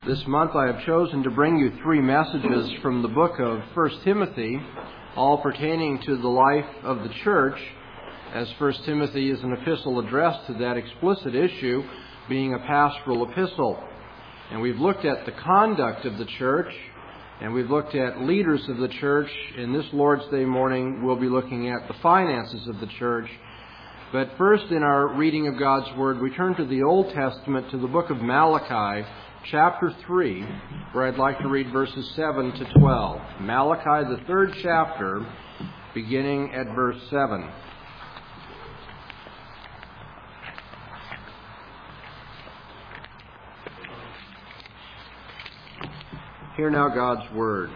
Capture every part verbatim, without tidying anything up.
This month I have chosen to bring you three messages from the book of First Timothy, all pertaining to the life of the church, as First Timothy is an epistle addressed to that explicit issue, being a pastoral epistle. And we've looked at the conduct of the church, and we've looked at leaders of the church. In this Lord's Day morning, we'll be looking at the finances of the church. But first, in our reading of God's Word, we turn to the Old Testament, to the book of Malachi, chapter three, where I'd like to read verses seven to twelve. Malachi, the third chapter, beginning at verse seven. Hear now God's Word.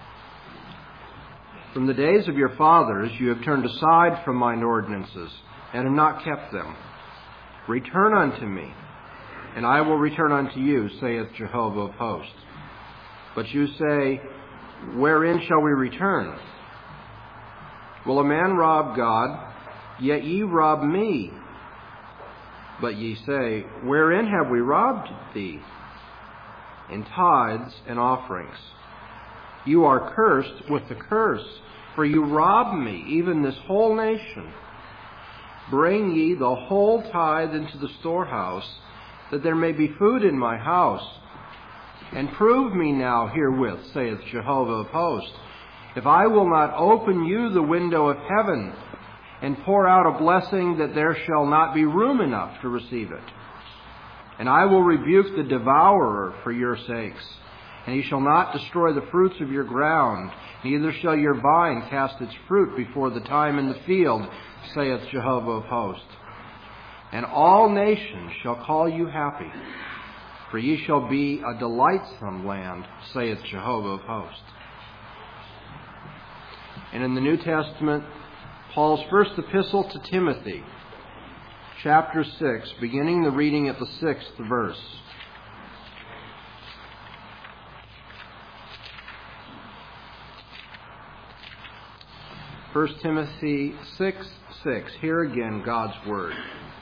From the days of your fathers you have turned aside from mine ordinances, and have not kept them. Return unto me, and I will return unto you, saith Jehovah of hosts. But you say, wherein shall we return? Will a man rob God? Yet ye rob me. But ye say, wherein have we robbed thee? In tithes and offerings. You are cursed with the curse, for you rob me, even this whole nation. Bring ye the whole tithe into the storehouse, that there may be food in my house. And prove me now herewith, saith Jehovah of hosts, if I will not open you the window of heaven, and pour out a blessing that there shall not be room enough to receive it. And I will rebuke the devourer for your sakes, and he shall not destroy the fruits of your ground, neither shall your vine cast its fruit before the time in the field, saith Jehovah of hosts. And all nations shall call you happy, for ye shall be a delightsome land, saith Jehovah of hosts. And in the New Testament, Paul's first epistle to Timothy, chapter six, beginning the reading at the sixth verse. First Timothy six six. Hear again God's Word.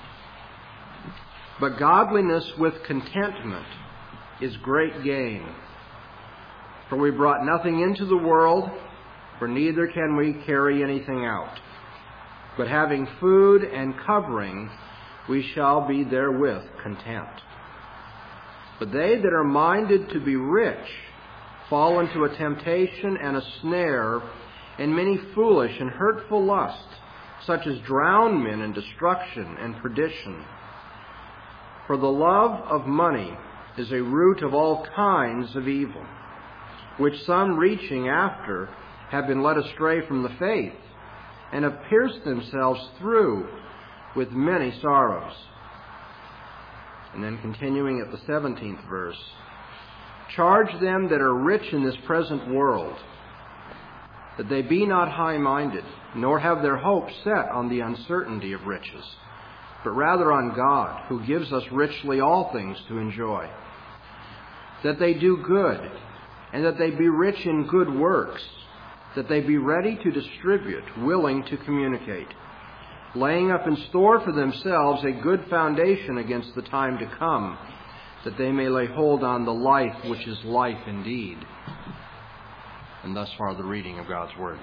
But godliness with contentment is great gain. For we brought nothing into the world, for neither can we carry anything out. But having food and covering, we shall be therewith content. But they that are minded to be rich fall into a temptation and a snare, and many foolish and hurtful lusts, such as drown men in destruction and perdition. For the love of money is a root of all kinds of evil, which some reaching after have been led astray from the faith, and have pierced themselves through with many sorrows. And then continuing at the seventeenth verse, charge them that are rich in this present world, that they be not high-minded, nor have their hope set on the uncertainty of riches, but rather on God, who gives us richly all things to enjoy. That they do good, and that they be rich in good works, that they be ready to distribute, willing to communicate, laying up in store for themselves a good foundation against the time to come, that they may lay hold on the life which is life indeed. And thus far the reading of God's Word.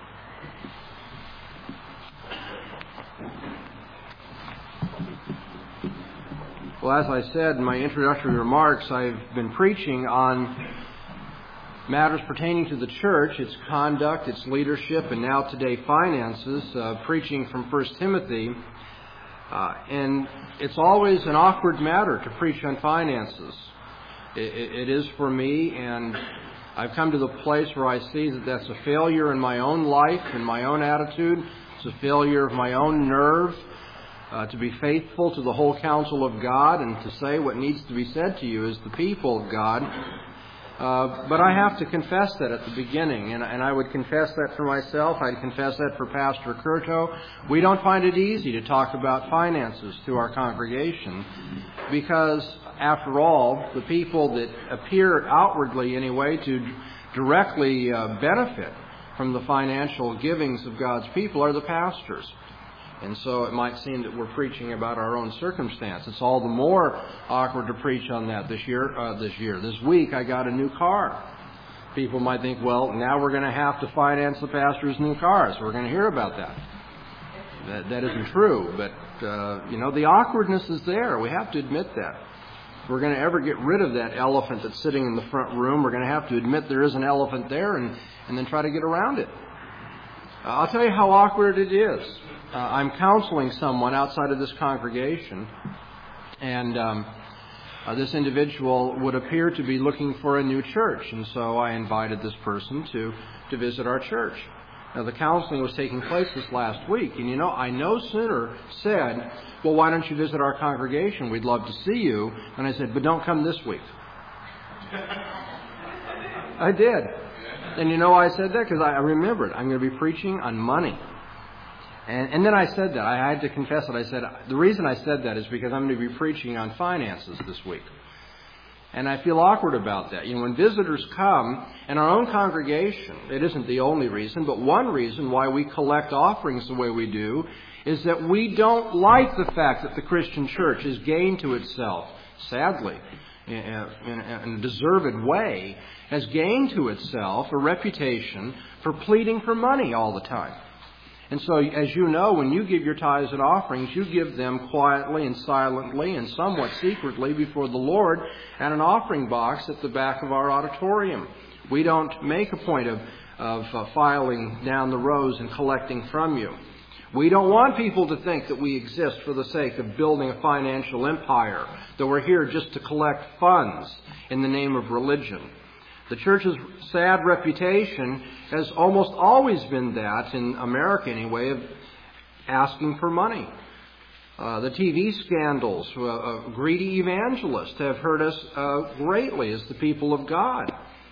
Well, as I said in my introductory remarks, I've been preaching on matters pertaining to the church, its conduct, its leadership, and now today finances, uh, preaching from First Timothy. Uh, and it's always an awkward matter to preach on finances. It, it is for me, and I've come to the place where I see that that's a failure in my own life, in my own attitude. It's a failure of my own nerve. Uh, to be faithful to the whole counsel of God and to say what needs to be said to you as the people of God. Uh, but I have to confess that at the beginning, and, and I would confess that for myself. I'd confess that for Pastor Curto. We don't find it easy to talk about finances to our congregation because, after all, the people that appear outwardly anyway to directly uh, benefit from the financial givings of God's people are the pastors. And so it might seem that we're preaching about our own circumstance. It's all the more awkward to preach on that this year. Uh, this year, this week, I got a new car. People might think, well, now we're going to have to finance the pastor's new car, so we're going to hear about that. That, that isn't true, but uh, you know, the awkwardness is there. We have to admit that. If we're going to ever get rid of that elephant that's sitting in the front room, we're going to have to admit there is an elephant there, and, and then try to get around it. Uh, I'll tell you how awkward it is. Uh, I'm counseling someone outside of this congregation, and um, uh, this individual would appear to be looking for a new church, and so I invited this person to, to visit our church. Now, the counseling was taking place this last week, and you know, I no sooner said, well, why don't you visit our congregation? We'd love to see you. And I said, but don't come this week. I did. And you know why I said that? Because I remembered I'm going to be preaching on money. And, and then I said that. I had to confess that. I said, the reason I said that is because I'm going to be preaching on finances this week. And I feel awkward about that. You know, when visitors come, in our own congregation, it isn't the only reason, but one reason why we collect offerings the way we do is that we don't like the fact that the Christian church has gained to itself, sadly, in a deserved way, has gained to itself a reputation for pleading for money all the time. And so, as you know, when you give your tithes and offerings, you give them quietly and silently and somewhat secretly before the Lord at an offering box at the back of our auditorium. We don't make a point of, of uh, filing down the rows and collecting from you. We don't want people to think that we exist for the sake of building a financial empire, that we're here just to collect funds in the name of religion. The church's sad reputation has almost always been that, in America anyway, of asking for money. Uh, the T V scandals, uh, uh, greedy evangelists have hurt us uh, greatly as the people of God.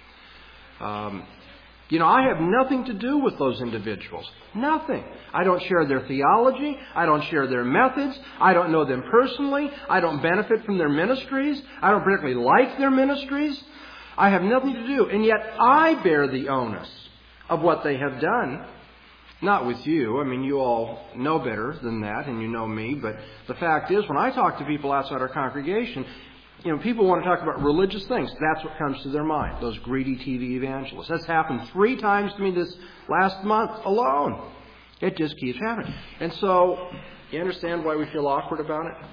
Um, you know, I have nothing to do with those individuals. Nothing. I don't share their theology. I don't share their methods. I don't know them personally. I don't benefit from their ministries. I don't particularly like their ministries. I have nothing to do. And yet I bear the onus of what they have done. Not with you. I mean, you all know better than that, and you know me. But the fact is, when I talk to people outside our congregation, you know, people want to talk about religious things. That's what comes to their mind, those greedy T V evangelists. That's happened three times to me this last month alone. It just keeps happening. And so, you understand why we feel awkward about it?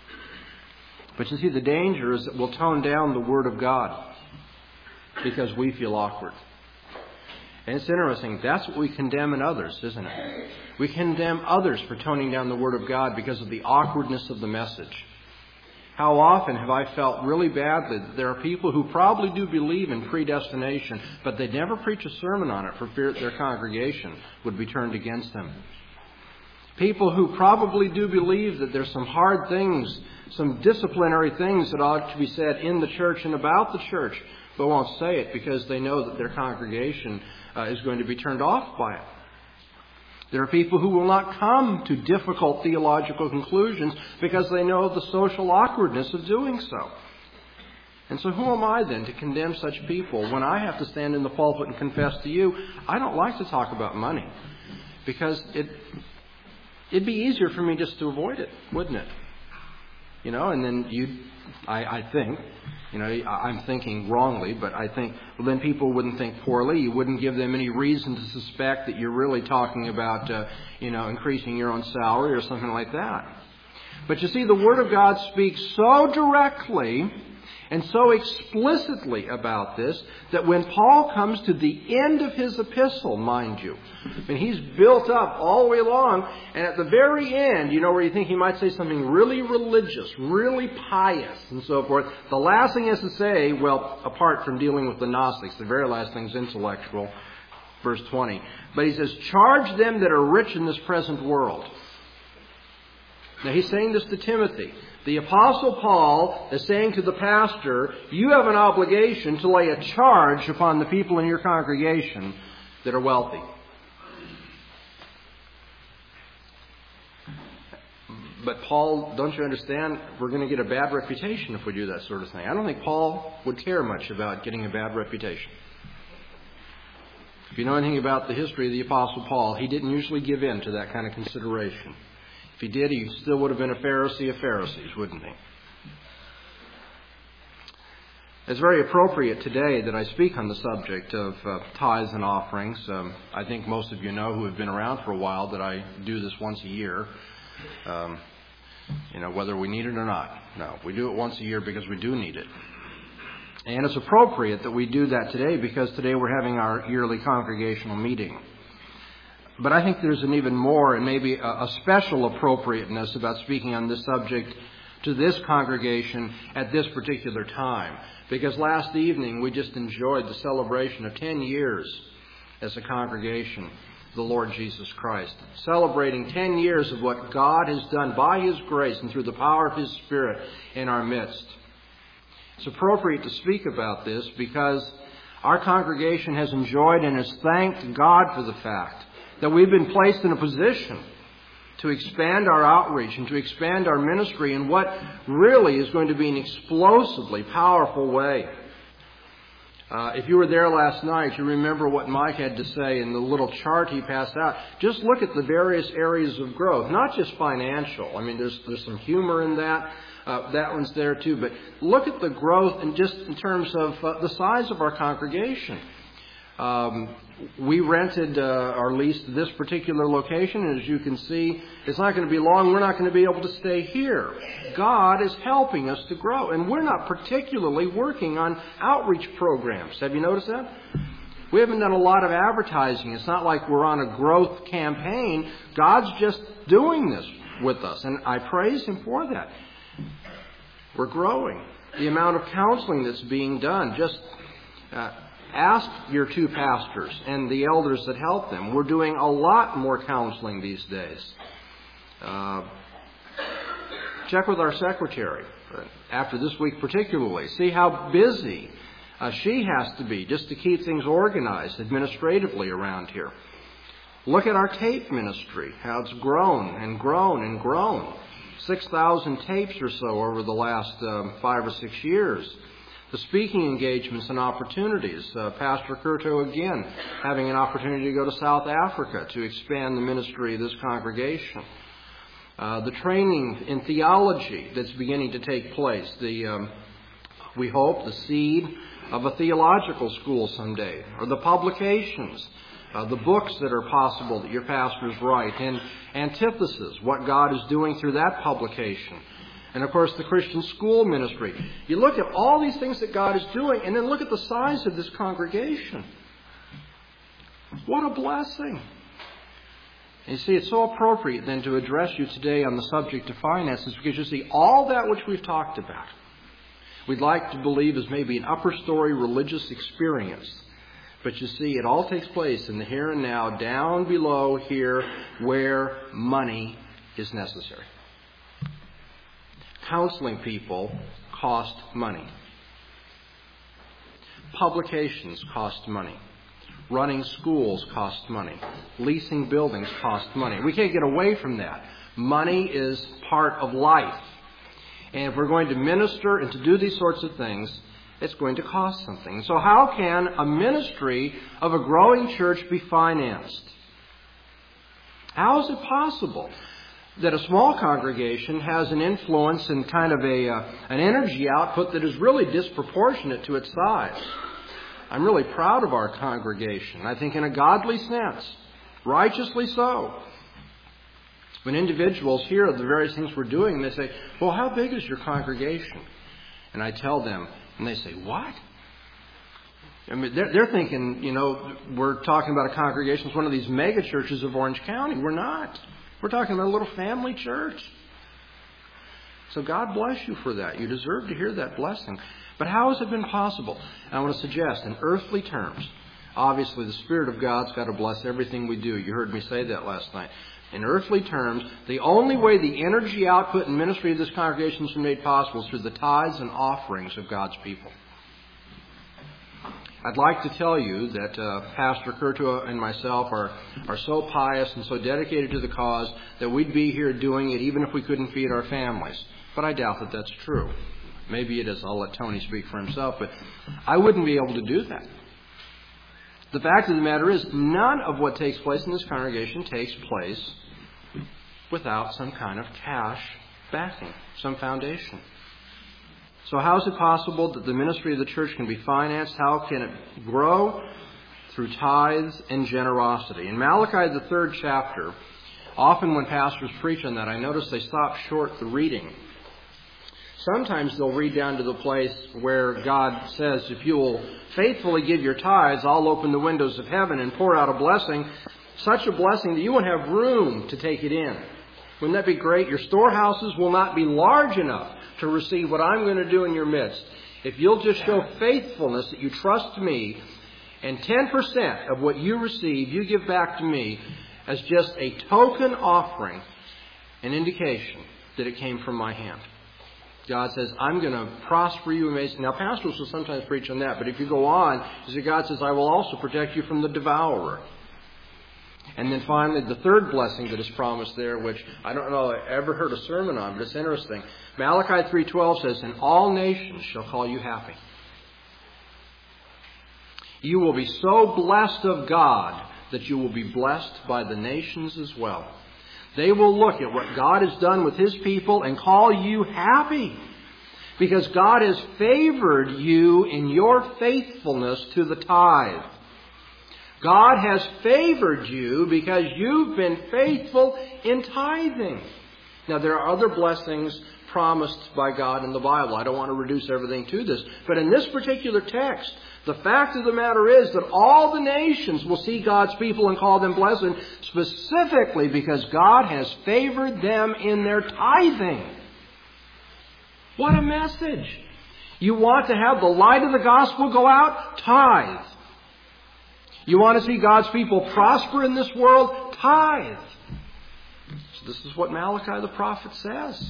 But you see, the danger is that we'll tone down the Word of God because we feel awkward. And it's interesting. That's what we condemn in others, isn't it? We condemn others for toning down the Word of God because of the awkwardness of the message. How often have I felt really badly that there are people who probably do believe in predestination, but they never preach a sermon on it for fear that their congregation would be turned against them. People who probably do believe that there's some hard things, some disciplinary things that ought to be said in the church and about the church, but won't say it because they know that their congregation uh, is going to be turned off by it. There are people who will not come to difficult theological conclusions because they know the social awkwardness of doing so. And so who am I then to condemn such people when I have to stand in the pulpit and confess to you, I don't like to talk about money because it, it'd be easier for me just to avoid it, wouldn't it? You know, and then you, I, I think, you know, I'm thinking wrongly, but I think, well, then people wouldn't think poorly. You wouldn't give them any reason to suspect that you're really talking about, uh, you know, increasing your own salary or something like that. But you see, the Word of God speaks so directly and so explicitly about this that when Paul comes to the end of his epistle, mind you, I mean, he's built up all the way along, and at the very end, you know, where you think he might say something really religious, really pious, and so forth, the last thing he has to say, well, apart from dealing with the Gnostics, the very last thing is intellectual, verse twenty. But he says, charge them that are rich in this present world. Now, he's saying this to Timothy. The Apostle Paul is saying to the pastor, you have an obligation to lay a charge upon the people in your congregation that are wealthy. But Paul, don't you understand, we're going to get a bad reputation if we do that sort of thing. I don't think Paul would care much about getting a bad reputation. If you know anything about the history of the Apostle Paul, he didn't usually give in to that kind of consideration. he did, he still would have been a Pharisee of Pharisees, wouldn't he? It's very appropriate today that I speak on the subject of uh, tithes and offerings. Um, I think most of you know who have been around for a while that I do this once a year. Um, you know, whether we need it or not. No, we do it once a year because we do need it. And it's appropriate that we do that today because today we're having our yearly congregational meeting. But I think there's an even more and maybe a, a special appropriateness about speaking on this subject to this congregation at this particular time. Because last evening we just enjoyed the celebration of ten years as a congregation, the Lord Jesus Christ. Celebrating ten years of what God has done by His grace and through the power of His Spirit in our midst. It's appropriate to speak about this because our congregation has enjoyed and has thanked God for the fact that we've been placed in a position to expand our outreach and to expand our ministry in what really is going to be an explosively powerful way. Uh, if you were there last night, you remember what Mike had to say in the little chart he passed out. Just look at the various areas of growth, not just financial. I mean, there's there's some humor in that. Uh, that one's there too. But look at the growth and just in terms of uh, the size of our congregation. Um, we rented uh, or leased this particular location, and as you can see, it's not going to be long. We're not going to be able to stay here. God is helping us to grow, and we're not particularly working on outreach programs. Have you noticed that? We haven't done a lot of advertising. It's not like we're on a growth campaign. God's just doing this with us, and I praise Him for that. We're growing. The amount of counseling that's being done, just uh, ask your two pastors and the elders that help them. We're doing a lot more counseling these days. Uh, check with our secretary after this week particularly. See how busy uh, she has to be just to keep things organized administratively around here. Look at our tape ministry, how it's grown and grown and grown. six thousand tapes or so over the last um, five or six years. The speaking engagements and opportunities. Uh, Pastor Curto, again, having an opportunity to go to South Africa to expand the ministry of this congregation. Uh, the training in theology that's beginning to take place. The, um, we hope, the seed of a theological school someday. Or the publications. Uh, the books that are possible that your pastors write. And Antithesis, what God is doing through that publication. And, of course, the Christian school ministry. You look at all these things that God is doing, and then look at the size of this congregation. What a blessing. And you see, it's so appropriate then to address you today on the subject of finances, because you see, all that which we've talked about, we'd like to believe is maybe an upper story religious experience. But you see, it all takes place in the here and now, down below here, where money is necessary. Counseling people cost money. Publications cost money. Running schools cost money. Leasing buildings cost money. We can't get away from that. Money is part of life. And if we're going to minister and to do these sorts of things, it's going to cost something. So how can a ministry of a growing church be financed? How is it possible that a small congregation has an influence and kind of a uh, an energy output that is really disproportionate to its size? I'm really proud of our congregation. I think in a godly sense, righteously so. When individuals hear of the various things we're doing, they say, well, how big is your congregation? And I tell them, and they say, what? I mean, they're, they're thinking, you know, we're talking about a congregation. It's one of these mega churches of Orange County. We're not. We're talking about a little family church. So God bless you for that. You deserve to hear that blessing. But how has it been possible? And I want to suggest, in earthly terms, obviously the Spirit of God's got to bless everything we do. You heard me say that last night. In earthly terms, the only way the energy output and ministry of this congregation has been made possible is through the tithes and offerings of God's people. I'd like to tell you that uh, Pastor Curto and myself are, are so pious and so dedicated to the cause that we'd be here doing it even if we couldn't feed our families. But I doubt that that's true. Maybe it is. I'll let Tony speak for himself. But I wouldn't be able to do that. The fact of the matter is, none of what takes place in this congregation takes place without some kind of cash backing, some foundation. So how is it possible that the ministry of the church can be financed? How can it grow? Through tithes and generosity. In Malachi, the third chapter, often when pastors preach on that, I notice they stop short the reading. Sometimes they'll read down to the place where God says, if you will faithfully give your tithes, I'll open the windows of heaven and pour out a blessing, such a blessing that you won't have room to take it in. Wouldn't that be great? Your storehouses will not be large enough to receive what I'm going to do in your midst. If you'll just show faithfulness, that you trust me, and ten percent of what you receive, you give back to me as just a token offering, an indication that it came from my hand. God says, I'm going to prosper you amazingly. Now, pastors will sometimes preach on that, but if you go on, you see, God says, I will also protect you from the devourer. And then finally, the third blessing that is promised there, which I don't know I ever heard a sermon on, but it's interesting. Malachi three twelve says, and all nations shall call you happy. You will be so blessed of God that you will be blessed by the nations as well. They will look at what God has done with His people and call you happy, because God has favored you in your faithfulness to the tithe. God has favored you because you've been faithful in tithing. Now, there are other blessings promised by God in the Bible. I don't want to reduce everything to this. But in this particular text, the fact of the matter is that all the nations will see God's people and call them blessed, specifically because God has favored them in their tithing. What a message! You want to have the light of the gospel go out? Tithe. You want to see God's people prosper in this world? Tithe. So this is what Malachi the prophet says.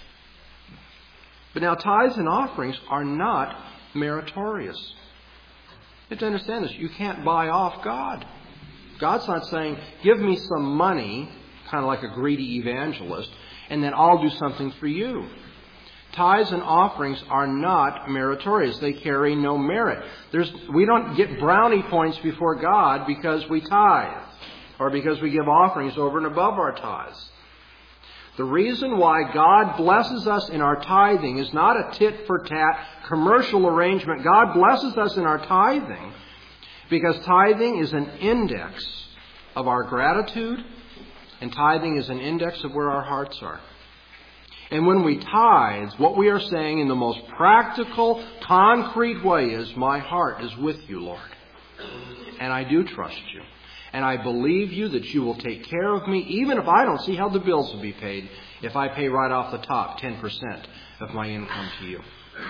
But now tithes and offerings are not meritorious. You have to understand this. You can't buy off God. God's not saying, give me some money, kind of like a greedy evangelist, and then I'll do something for you. Tithes and offerings are not meritorious. They carry no merit. There's, we don't get brownie points before God because we tithe or because we give offerings over and above our tithes. The reason why God blesses us in our tithing is not a tit-for-tat commercial arrangement. God blesses us in our tithing because tithing is an index of our gratitude, and tithing is an index of where our hearts are. And when we tithe, what we are saying in the most practical, concrete way is, my heart is with you, Lord. And I do trust you. And I believe you that you will take care of me, even if I don't see how the bills will be paid, if I pay right off the top ten percent of my income to you.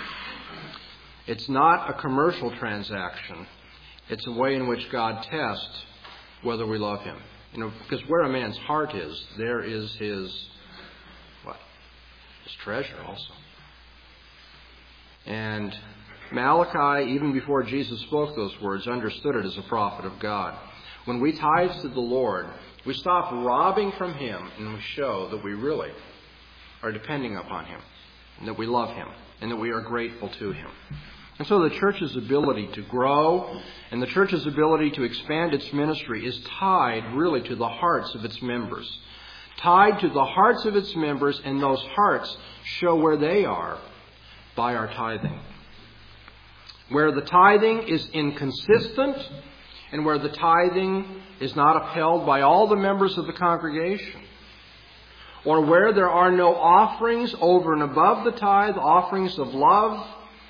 It's not a commercial transaction. It's a way in which God tests whether we love Him. You know, because where a man's heart is, there is his, what? His treasure also. And Malachi, even before Jesus spoke those words, understood it as a prophet of God. When we tithe to the Lord, we stop robbing from Him and we show that we really are depending upon Him, and that we love Him, and that we are grateful to Him. And so the church's ability to grow and the church's ability to expand its ministry is tied really to the hearts of its members. Tied to the hearts of its members, and those hearts show where they are by our tithing. Where the tithing is inconsistent, and where the tithing is not upheld by all the members of the congregation, or where there are no offerings over and above the tithe, offerings of love,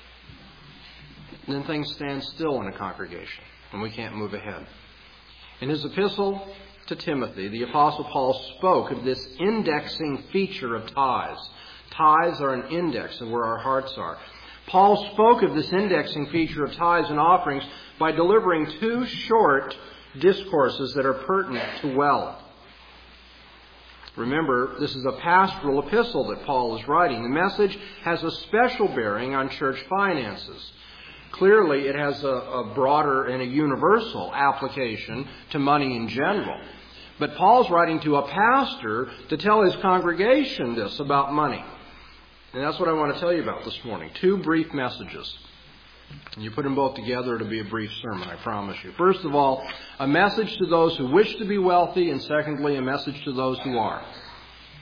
then things stand still in a congregation and we can't move ahead. In his epistle to Timothy, the Apostle Paul spoke of this indexing feature of tithes. Tithes are an index of where our hearts are. Paul spoke of this indexing feature of tithes and offerings by delivering two short discourses that are pertinent to wealth. Remember, this is a pastoral epistle that Paul is writing. The message has a special bearing on church finances. Clearly, it has a, a broader and a universal application to money in general. But Paul's writing to a pastor to tell his congregation this about money. And that's what I want to tell you about this morning. Two brief messages. And you put them both together, it'll be a brief sermon, I promise you. First of all, a message to those who wish to be wealthy, and secondly, a message to those who are.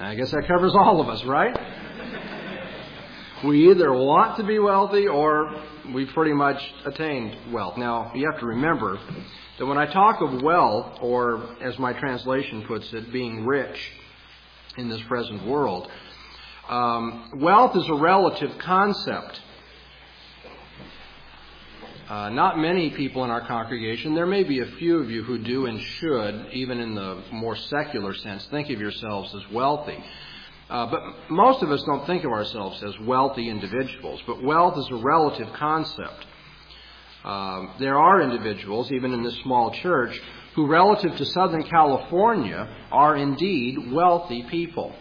I guess that covers all of us, right? We either want to be wealthy or we've pretty much attained wealth. Now, you have to remember that when I talk of wealth, or as my translation puts it, being rich in this present world, um, wealth is a relative concept. Uh, not many people in our congregation, there may be a few of you who do and should, even in the more secular sense, think of yourselves as wealthy. Uh, but most of us don't think of ourselves as wealthy individuals. But wealth is a relative concept. Uh, there are individuals, even in this small church, who relative to Southern California are indeed wealthy people.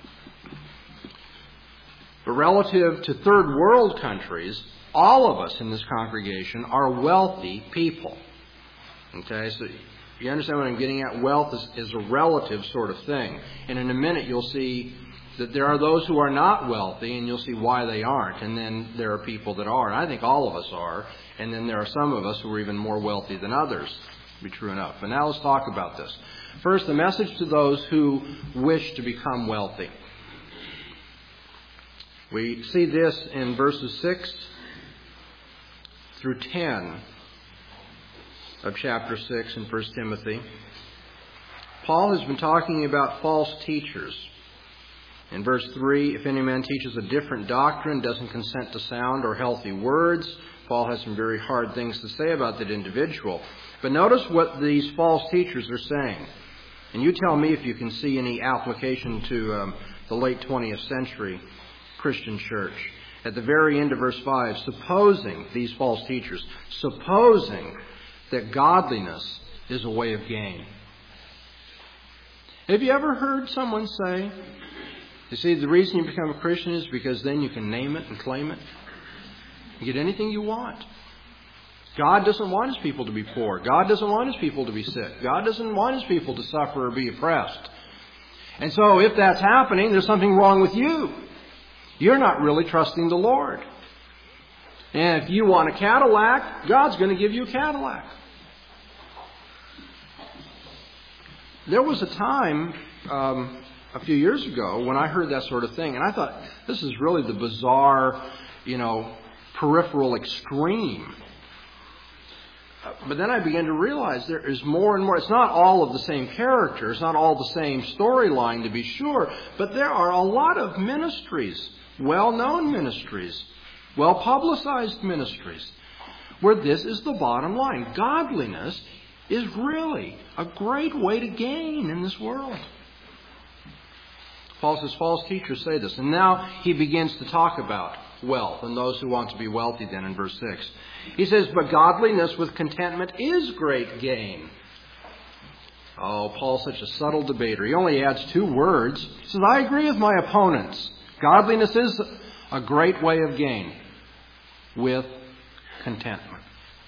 But relative to third world countries, all of us in this congregation are wealthy people. Okay, so you understand what I'm getting at? Wealth is, is a relative sort of thing. And in a minute you'll see that there are those who are not wealthy, and you'll see why they aren't. And then there are people that are. And I think all of us are. And then there are some of us who are even more wealthy than others. To be true enough. But now let's talk about this. First, the message to those who wish to become wealthy. We see this in verses six through ten of chapter six in First Timothy. Paul has been talking about false teachers. In verse three, if any man teaches a different doctrine, doesn't consent to sound or healthy words, Paul has some very hard things to say about that individual. But notice what these false teachers are saying. And you tell me if you can see any application to um, the late twentieth century Christian church. At the very end of verse five, supposing, these false teachers, supposing that godliness is a way of gain. Have you ever heard someone say, you see, the reason you become a Christian is because then you can name it and claim it. You get anything you want. God doesn't want His people to be poor. God doesn't want His people to be sick. God doesn't want His people to suffer or be oppressed. And so if that's happening, there's something wrong with you. You're not really trusting the Lord. And if you want a Cadillac, God's going to give you a Cadillac. There was a time um, a few years ago when I heard that sort of thing, and I thought, this is really the bizarre, you know, peripheral extreme. But then I began to realize there is more and more. It's not all of the same character. It's not all the same storyline, to be sure. But there are a lot of ministries, well-known ministries, well-publicized ministries, where this is the bottom line. Godliness is really a great way to gain in this world. Paul says false teachers say this. And now he begins to talk about wealth and those who want to be wealthy then in verse six. He says, but godliness with contentment is great gain. Oh, Paul's such a subtle debater. He only adds two words. He says, I agree with my opponents. Godliness is a great way of gain with contentment.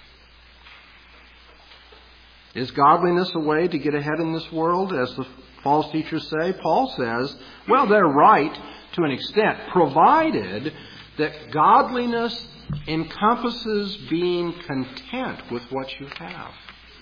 Is godliness a way to get ahead in this world, as the false teachers say? Paul says, well, they're right to an extent, provided that godliness encompasses being content with what you have.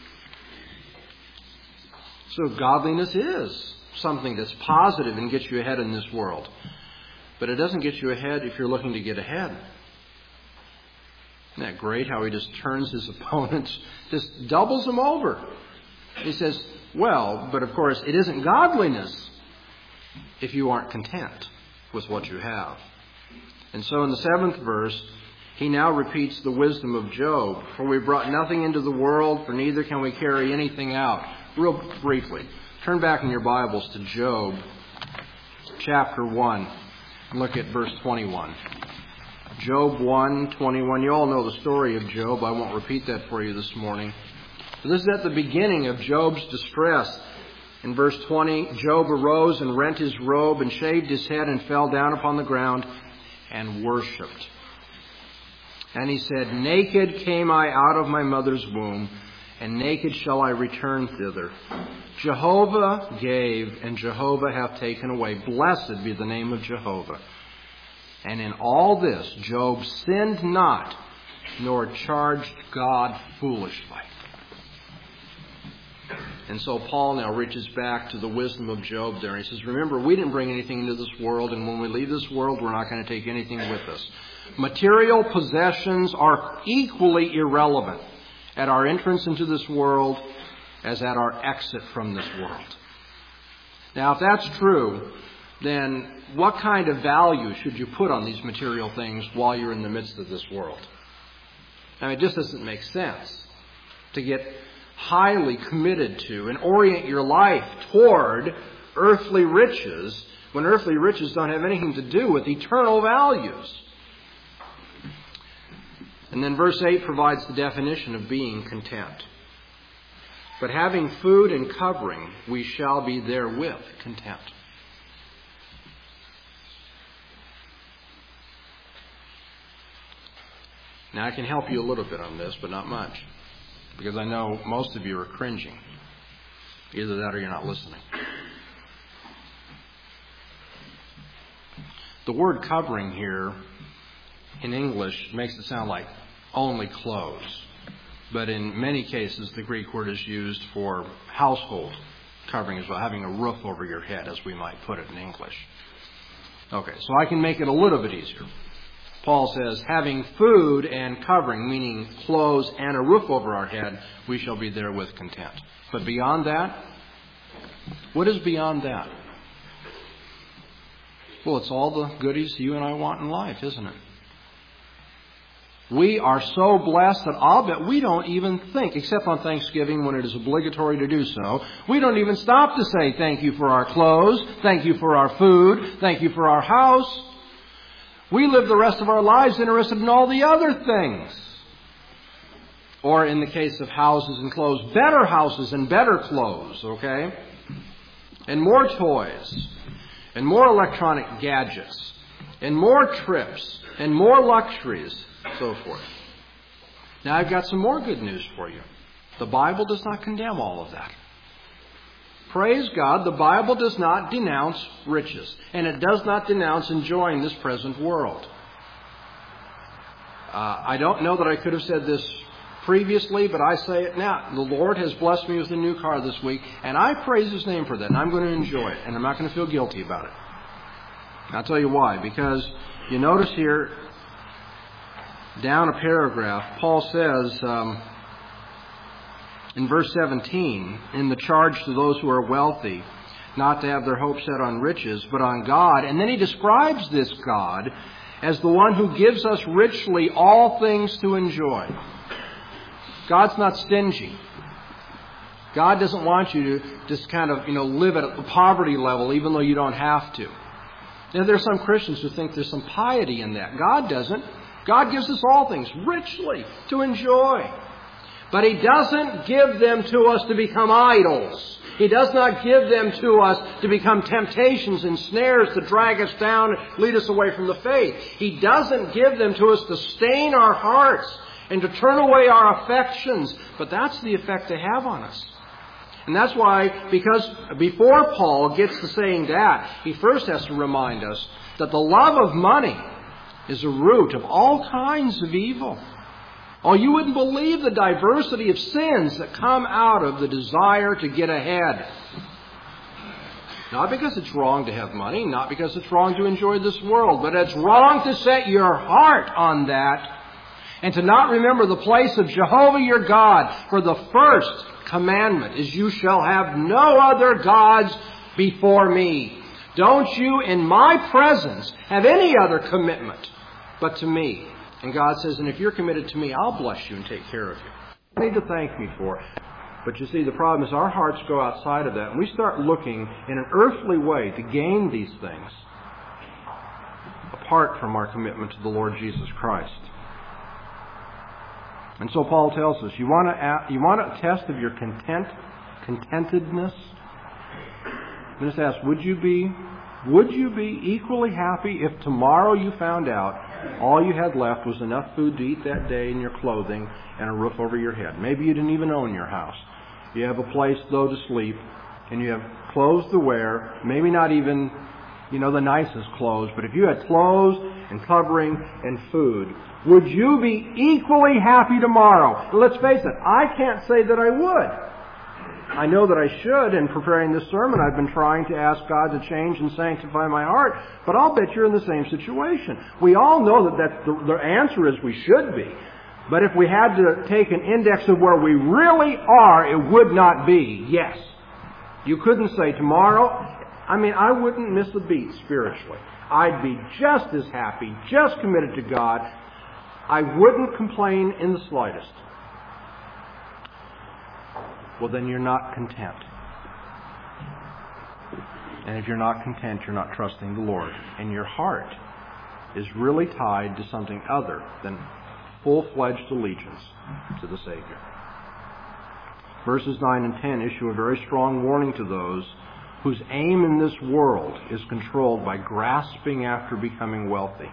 So godliness is something that's positive and gets you ahead in this world. But it doesn't get you ahead if you're looking to get ahead. Isn't that great how he just turns his opponents, just doubles them over? He says, well, but of course it isn't godliness if you aren't content with what you have. And so in the seventh verse, he now repeats the wisdom of Job. For we brought nothing into the world, for neither can we carry anything out. Real briefly, turn back in your Bibles to Job, chapter one, and look at verse twenty-one. Job one, twenty-one. You all know the story of Job. I won't repeat that for you this morning. But this is at the beginning of Job's distress. In verse twenty, Job arose and rent his robe and shaved his head and fell down upon the ground and worshipped. And he said, naked came I out of my mother's womb, and naked shall I return thither. Jehovah gave, and Jehovah hath taken away. Blessed be the name of Jehovah. And in all this, Job sinned not, nor charged God foolishly. And so Paul now reaches back to the wisdom of Job there. He says, remember, we didn't bring anything into this world, and when we leave this world, we're not going to take anything with us. Material possessions are equally irrelevant at our entrance into this world as at our exit from this world. Now, if that's true, then what kind of value should you put on these material things while you're in the midst of this world? I mean, it just doesn't make sense to get highly committed to and orient your life toward earthly riches when earthly riches don't have anything to do with eternal values. And then verse eight provides the definition of being content. But having food and covering, we shall be therewith content. Now, I can help you a little bit on this, but not much, because I know most of you are cringing. Either that or you're not listening. The word covering here in English makes it sound like only clothes. But in many cases, the Greek word is used for household covering as well, having a roof over your head, as we might put it in English. Okay, so I can make it a little bit easier. Paul says, having food and covering, meaning clothes and a roof over our head, we shall be therewith content. But beyond that, what is beyond that? Well, it's all the goodies you and I want in life, isn't it? We are so blessed that I'll bet we don't even think, except on Thanksgiving when it is obligatory to do so, we don't even stop to say thank you for our clothes, thank you for our food, thank you for our house. We live the rest of our lives interested in all the other things. Or in the case of houses and clothes, better houses and better clothes, okay? And more toys, and more electronic gadgets, and more trips, and more luxuries, so forth. Now, I've got some more good news for you. The Bible does not condemn all of that. Praise God, the Bible does not denounce riches, and it does not denounce enjoying this present world. Uh, I don't know that I could have said this previously, but I say it now. The Lord has blessed me with a new car this week, and I praise His name for that, and I'm going to enjoy it, and I'm not going to feel guilty about it. I'll tell you why. Because you notice here, down a paragraph, Paul says um, in verse seventeen, in the charge to those who are wealthy, not to have their hope set on riches, but on God. And then he describes this God as the one who gives us richly all things to enjoy. God's not stingy. God doesn't want you to just kind of, you know, live at a poverty level even though you don't have to. Now, there are some Christians who think there's some piety in that. God doesn't. God gives us all things richly to enjoy. But He doesn't give them to us to become idols. He does not give them to us to become temptations and snares to drag us down and lead us away from the faith. He doesn't give them to us to stain our hearts and to turn away our affections. But that's the effect they have on us. And that's why, because before Paul gets to saying that, he first has to remind us that the love of money is a root of all kinds of evil. Oh, you wouldn't believe the diversity of sins that come out of the desire to get ahead. Not because it's wrong to have money, not because it's wrong to enjoy this world, but it's wrong to set your heart on that and to not remember the place of Jehovah your God. For the first commandment is, you shall have no other gods before me. Don't you in my presence have any other commitment but to me. And God says, and if you're committed to me, I'll bless you and take care of you. You need to thank me for it. But you see, the problem is our hearts go outside of that, and we start looking in an earthly way to gain these things apart from our commitment to the Lord Jesus Christ. And so Paul tells us, you want a, you want a test of your content, contentedness? Just ask, would you be, would you be equally happy if tomorrow you found out all you had left was enough food to eat that day and your clothing and a roof over your head? Maybe you didn't even own your house. You have a place, though, to sleep, and you have clothes to wear, maybe not even, you know, the nicest clothes, but if you had clothes and covering and food, would you be equally happy tomorrow? Let's face it, I can't say that I would. I know that I should. In preparing this sermon, I've been trying to ask God to change and sanctify my heart, but I'll bet you're in the same situation. We all know that that's the, the answer is we should be. But if we had to take an index of where we really are, it would not be yes. You couldn't say tomorrow, I mean, I wouldn't miss a beat spiritually. I'd be just as happy, just committed to God. I wouldn't complain in the slightest. Well, then you're not content. And if you're not content, you're not trusting the Lord. And your heart is really tied to something other than full-fledged allegiance to the Savior. Verses nine and ten issue a very strong warning to those whose aim in this world is controlled by grasping after becoming wealthy.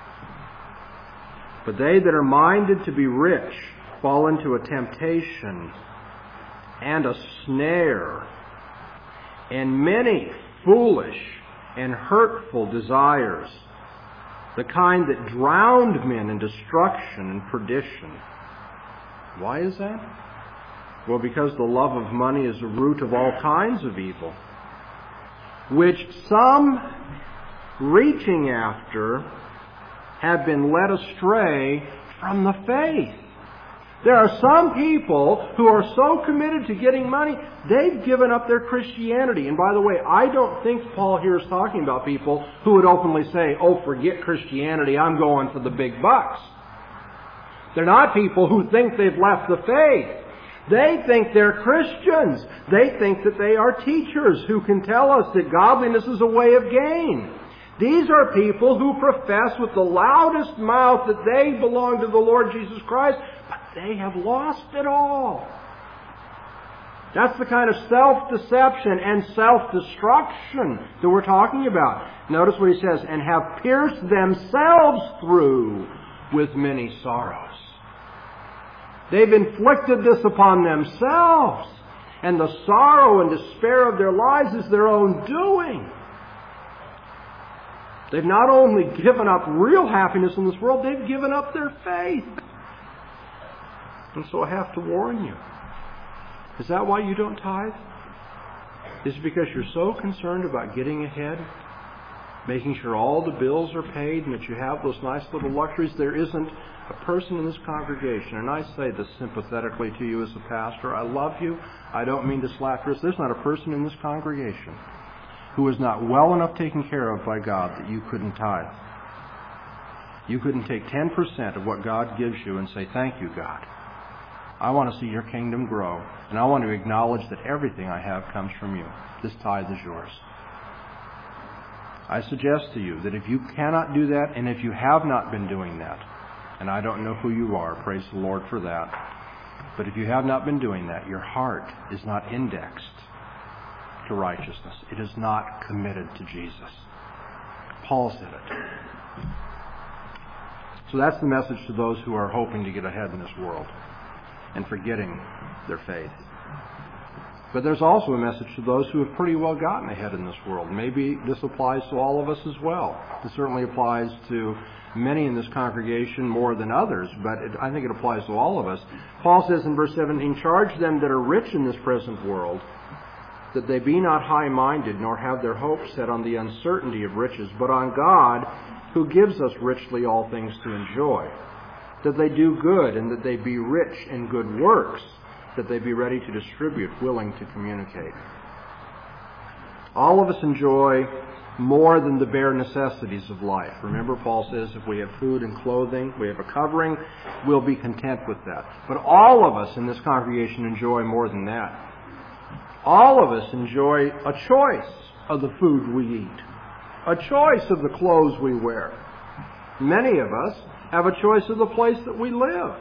But they that are minded to be rich fall into a temptation and a snare, and many foolish and hurtful desires, the kind that drowned men in destruction and perdition. Why is that? Well, because the love of money is the root of all kinds of evil, which some, reaching after, have been led astray from the faith. There are some people who are so committed to getting money, they've given up their Christianity. And by the way, I don't think Paul here is talking about people who would openly say, oh, forget Christianity, I'm going for the big bucks. They're not people who think they've left the faith. They think they're Christians. They think that they are teachers who can tell us that godliness is a way of gain. These are people who profess with the loudest mouth that they belong to the Lord Jesus Christ, but they have lost it all. That's the kind of self-deception and self-destruction that we're talking about. Notice what he says, and have pierced themselves through with many sorrows. They've inflicted this upon themselves, and the sorrow and despair of their lives is their own doing. They've not only given up real happiness in this world, they've given up their faith. And so I have to warn you. Is that why you don't tithe? Is it because you're so concerned about getting ahead? Making sure all the bills are paid and that you have those nice little luxuries? There isn't a person in this congregation, and I say this sympathetically to you as a pastor, I love you. I don't mean to slap wrists. There's not a person in this congregation who is not well enough taken care of by God that you couldn't tithe. You couldn't take ten percent of what God gives you and say, thank you, God. I want to see your kingdom grow, and I want to acknowledge that everything I have comes from you. This tithe is yours. I suggest to you that if you cannot do that, and if you have not been doing that, and I don't know who you are, praise the Lord for that, but if you have not been doing that, your heart is not indexed to righteousness. It is not committed to Jesus. Paul said it. So that's the message to those who are hoping to get ahead in this world and forgetting their faith. But there's also a message to those who have pretty well gotten ahead in this world. Maybe this applies to all of us as well. It certainly applies to many in this congregation more than others, but it, I think it applies to all of us. Paul says in verse seventeen, charge them that are rich in this present world, that they be not high-minded, nor have their hope set on the uncertainty of riches, but on God, who gives us richly all things to enjoy. That they do good, and that they be rich in good works, that they be ready to distribute, willing to communicate. All of us enjoy more than the bare necessities of life. Remember, Paul says if we have food and clothing, we have a covering, we'll be content with that. But all of us in this congregation enjoy more than that. All of us enjoy a choice of the food we eat, a choice of the clothes we wear. Many of us have a choice of the place that we live.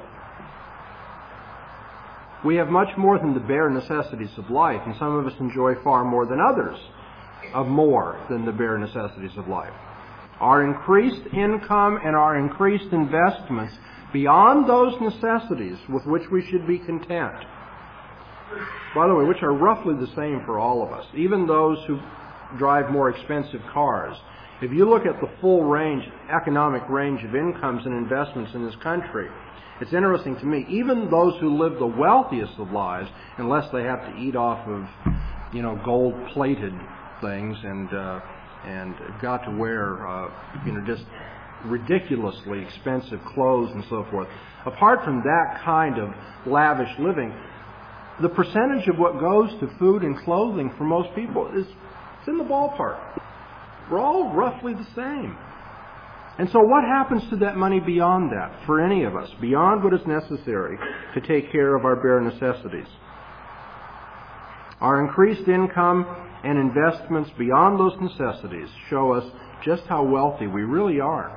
We have much more than the bare necessities of life, and some of us enjoy far more than others of more than the bare necessities of life. Our increased income and our increased investments beyond those necessities with which we should be content, by the way, which are roughly the same for all of us, even those who drive more expensive cars, If you look at the full range, economic range of incomes and investments in this country, it's interesting to me, even those who live the wealthiest of lives, unless they have to eat off of, you know, gold-plated things and uh, and got to wear, uh, you know, just ridiculously expensive clothes and so forth. Apart from that kind of lavish living, the percentage of what goes to food and clothing for most people is it's in the ballpark. We're all roughly the same. And so what happens to that money beyond that for any of us, beyond what is necessary to take care of our bare necessities? Our increased income and investments beyond those necessities show us just how wealthy we really are.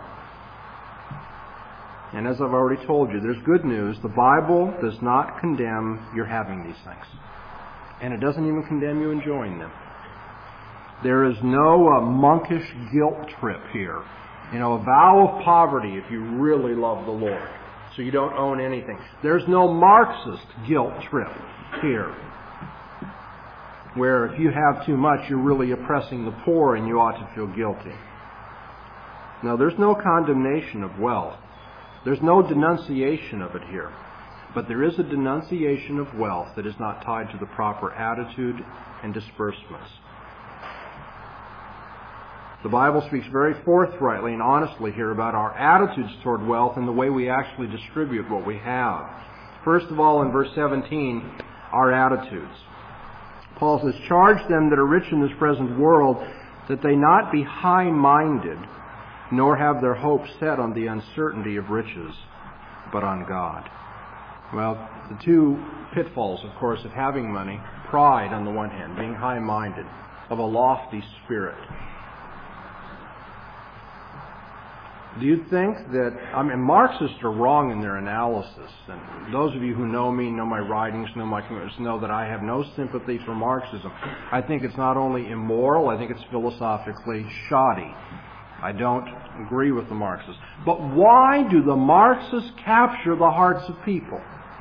And as I've already told you, there's good news. The Bible does not condemn your having these things. And it doesn't even condemn you enjoying them. There is no uh, monkish guilt trip here. You know, a vow of poverty if you really love the Lord, so you don't own anything. There's no Marxist guilt trip here, where if you have too much, you're really oppressing the poor and you ought to feel guilty. No, there's no condemnation of wealth. There's no denunciation of it here. But there is a denunciation of wealth that is not tied to the proper attitude and disbursements. The Bible speaks very forthrightly and honestly here about our attitudes toward wealth and the way we actually distribute what we have. First of all, in verse seventeen, our attitudes. Paul says, "Charge them that are rich in this present world, that they not be high-minded, nor have their hope set on the uncertainty of riches, but on God." Well, the two pitfalls, of course, of having money, pride on the one hand, being high-minded, of a lofty spirit. Do you think that, I mean, Marxists are wrong in their analysis, and those of you who know me, know my writings, know my commitments, know that I have no sympathy for Marxism. I think it's not only immoral, I think it's philosophically shoddy. I don't agree with the Marxists. But why do the Marxists capture the hearts of people?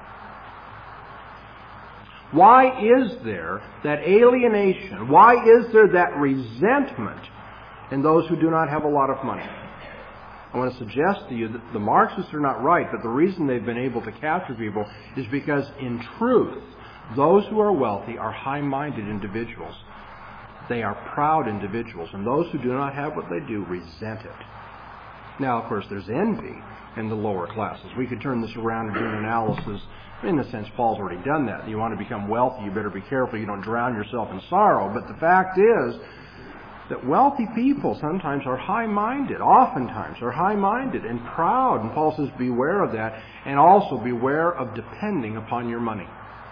Why is there that alienation? Why is there that resentment in those who do not have a lot of money? I want to suggest to you that the Marxists are not right, but the reason they've been able to capture people is because, in truth, those who are wealthy are high-minded individuals. They are proud individuals, and those who do not have what they do resent it. Now, of course, there's envy in the lower classes. We could turn this around and do an analysis. In a sense, Paul's already done that. You want to become wealthy, you better be careful you don't drown yourself in sorrow. But the fact is that wealthy people sometimes are high-minded, oftentimes are high-minded and proud. And Paul says, beware of that, and also beware of depending upon your money.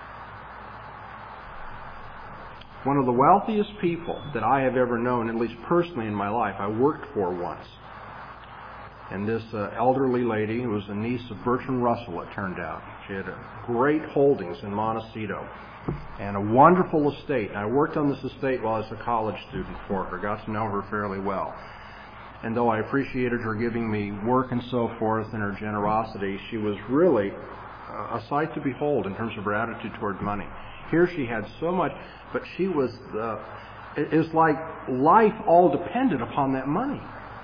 One of the wealthiest people that I have ever known, at least personally in my life, I worked for once. And this uh, elderly lady was a niece of Bertrand Russell, it turned out. She had a great holdings in Montecito and a wonderful estate. And I worked on this estate while I was a college student for her, got to know her fairly well. And though I appreciated her giving me work and so forth and her generosity, she was really uh, a sight to behold in terms of her attitude toward money. Here she had so much, but she was, uh, it was like life all depended upon that money.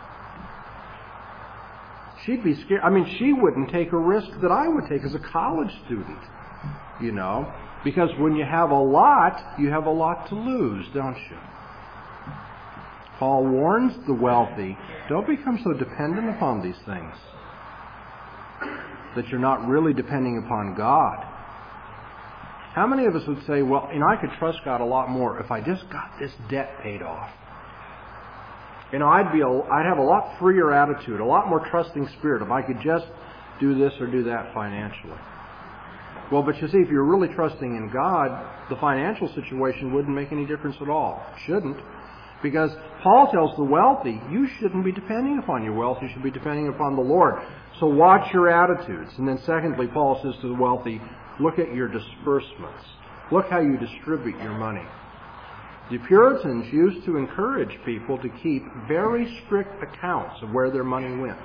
She'd be scared. I mean, she wouldn't take a risk that I would take as a college student, you know, because when you have a lot, you have a lot to lose, don't you? Paul warns the wealthy, don't become so dependent upon these things that you're not really depending upon God. How many of us would say, well, you know, I could trust God a lot more if I just got this debt paid off? You know, I'd be a, I'd have a lot freer attitude, a lot more trusting spirit if I could just do this or do that financially. Well, but you see, if you're really trusting in God, the financial situation wouldn't make any difference at all. It shouldn't. Because Paul tells the wealthy, you shouldn't be depending upon your wealth, you should be depending upon the Lord. So watch your attitudes. And then secondly, Paul says to the wealthy, look at your disbursements. Look how you distribute your money. The Puritans used to encourage people to keep very strict accounts of where their money went.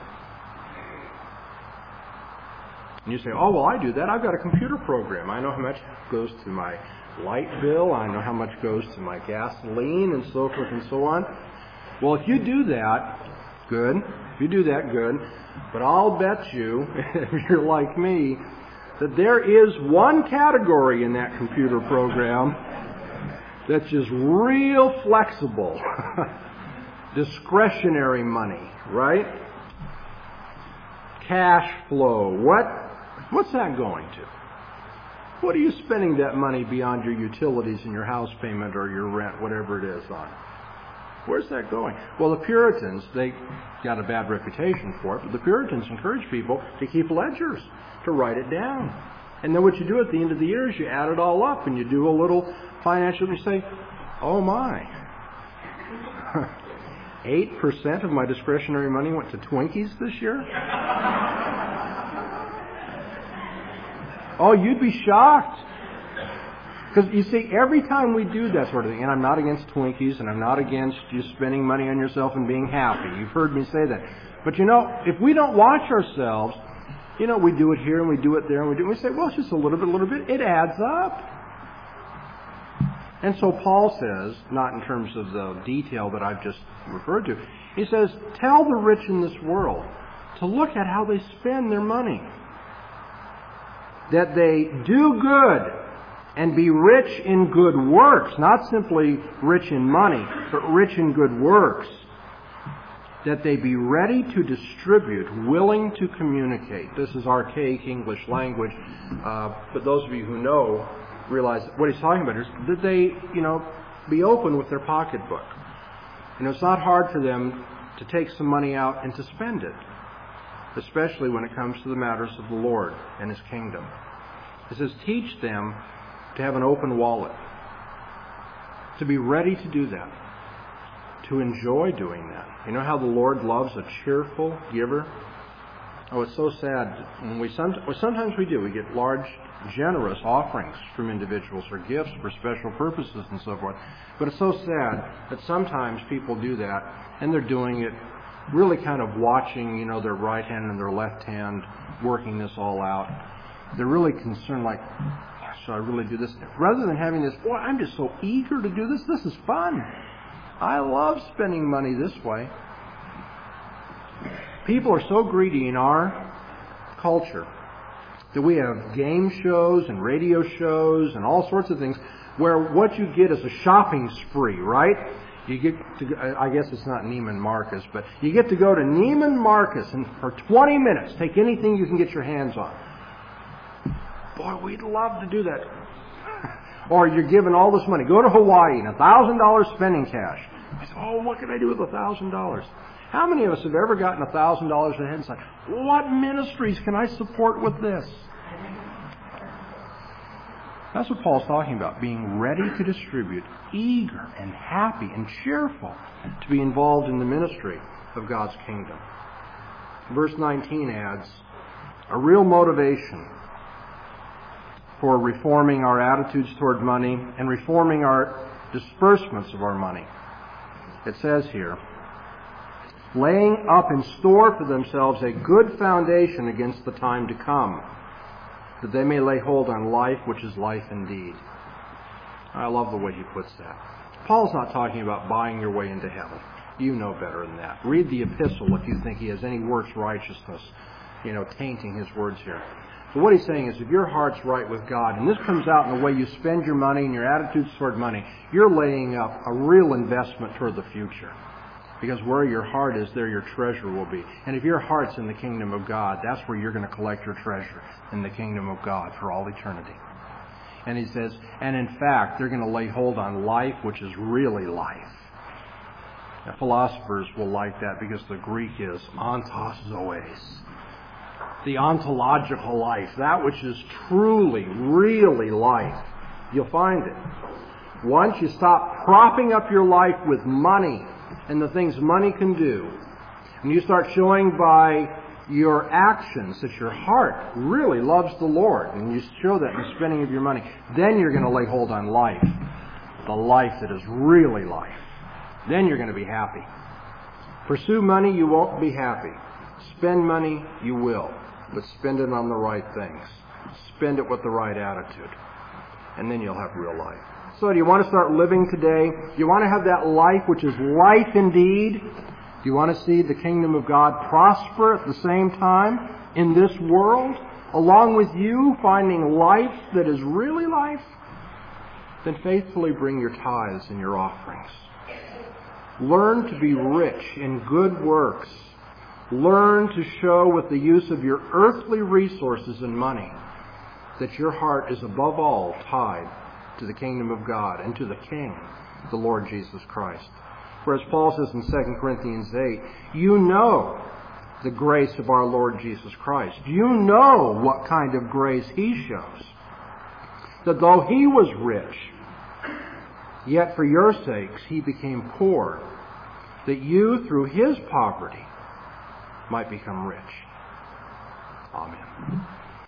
And you say, oh, well, I do that. I've got a computer program. I know how much goes to my light bill. I know how much goes to my gasoline and so forth and so on. Well, if you do that, good. If you do that, good. But I'll bet you, if you're like me, that there is one category in that computer program that's just real flexible. Discretionary money, right? Cash flow. What? What's that going to? What are you spending that money beyond your utilities and your house payment or your rent, whatever it is, on? Where's that going? Well, the Puritans, they got a bad reputation for it, but the Puritans encouraged people to keep ledgers, to write it down. And then what you do at the end of the year is you add it all up and you do a little financial, and you say, oh my, eight percent of my discretionary money went to Twinkies this year? Oh, you'd be shocked. Because, you see, every time we do that sort of thing, and I'm not against Twinkies, and I'm not against you spending money on yourself and being happy. You've heard me say that. But, you know, if we don't watch ourselves, you know, we do it here and we do it there and we do it. We say, well, it's just a little bit, a little bit. It adds up. And so Paul says, not in terms of the detail that I've just referred to, he says, tell the rich in this world to look at how they spend their money. That they do good and be rich in good works, not simply rich in money, but rich in good works. That they be ready to distribute, willing to communicate. This is archaic English language, uh, but those of you who know realize what he's talking about is that they, you know, be open with their pocketbook. You know, it's not hard for them to take some money out and to spend it, especially when it comes to the matters of the Lord and His kingdom. It says, teach them to have an open wallet, to be ready to do that, to enjoy doing that. You know how the Lord loves a cheerful giver? Oh, it's so sad. When we some, well, sometimes we do. We get large, generous offerings from individuals or gifts for special purposes and so forth. But it's so sad that sometimes people do that, and they're doing it really kind of watching, you know, their right hand and their left hand working this all out. They're really concerned, like, should I really do this? Rather than having this, boy, I'm just so eager to do this. This is fun. I love spending money this way. People are so greedy in our culture that we have game shows and radio shows and all sorts of things where what you get is a shopping spree, right? You get to, I guess it's not Neiman Marcus, but you get to go to Neiman Marcus and for twenty minutes take anything you can get your hands on. Boy, we'd love to do that. Or you're given all this money. Go to Hawaii and a thousand dollars spending cash. I said, oh, what can I do with a thousand dollars? How many of us have ever gotten a thousand dollars ahead and said, what ministries can I support with this? That's what Paul's talking about, being ready to distribute, eager and happy and cheerful to be involved in the ministry of God's kingdom. Verse nineteen adds, a real motivation for reforming our attitudes toward money and reforming our disbursements of our money. It says here, laying up in store for themselves a good foundation against the time to come, that they may lay hold on life, which is life indeed. I love the way he puts that. Paul's not talking about buying your way into heaven. You know better than that. Read the epistle if you think he has any works righteousness, you know, tainting his words here. But what he's saying is if your heart's right with God, and this comes out in the way you spend your money and your attitudes toward money, you're laying up a real investment toward the future. Because where your heart is, there your treasure will be. And if your heart's in the kingdom of God, that's where you're going to collect your treasure, in the kingdom of God for all eternity. And he says, and in fact, they're going to lay hold on life, which is really life. Now, philosophers will like that because the Greek is ontos zoes. The ontological life, that which is truly, really life. You'll find it. Once you stop propping up your life with money and the things money can do, and you start showing by your actions that your heart really loves the Lord, and you show that in the spending of your money, then you're going to lay hold on life, the life that is really life. Then you're going to be happy. Pursue money, you won't be happy. Spend money, you will. But spend it on the right things. Spend it with the right attitude. And then you'll have real life. So do you want to start living today? Do you want to have that life which is life indeed? Do you want to see the kingdom of God prosper at the same time in this world, along with you finding life that is really life? Then faithfully bring your tithes and your offerings. Learn to be rich in good works. Learn to show with the use of your earthly resources and money that your heart is above all tied to the kingdom of God and to the King, the Lord Jesus Christ. For as Paul says in Second Corinthians eight, you know the grace of our Lord Jesus Christ. You know what kind of grace He shows. That though He was rich, yet for your sakes He became poor, that you through His poverty might become rich. Amen.